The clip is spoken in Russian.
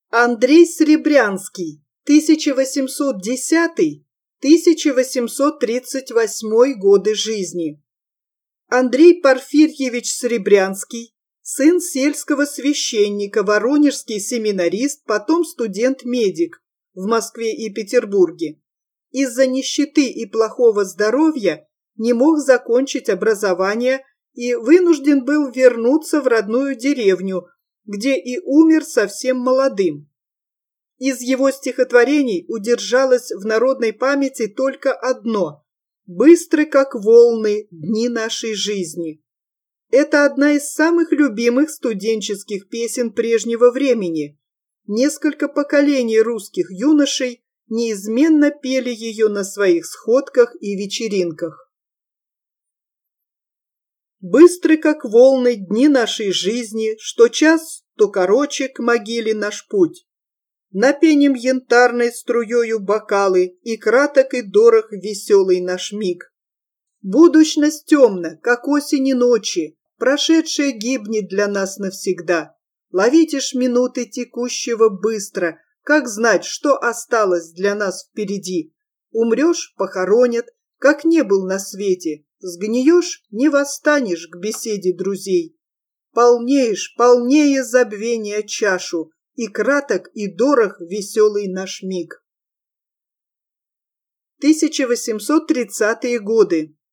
Андрей Сребрянский, 1810-1838 годы жизни. Андрей Порфирьевич Сребрянский, сын сельского священника, воронежский семинарист, потом студент-медик в Москве и Петербурге. Из-за нищеты и плохого здоровья не мог закончить образование и вынужден был вернуться в родную деревню, где и умер совсем молодым. Из его стихотворений удержалось в народной памяти только одно: «Быстры, как волны, дни нашей жизни». Это одна из самых любимых студенческих песен прежнего времени. Несколько поколений русских юношей неизменно пели ее на своих сходках и вечеринках. Быстры, как волны, дни нашей жизни, что час, то короче к могиле наш путь. Напеним янтарной струёю бокалы, и краток и дорог веселый наш миг. Будущность темна, как осени ночи, прошедшее гибнет для нас навсегда. Ловите ж минуты текущего быстро, как знать, что осталось для нас впереди. Умрешь — похоронят, как не был на свете, сгниешь — не восстанешь к беседе друзей. Полнеешь, полнее забвения чашу, и краток и дорог веселый наш миг. 1830-е годы.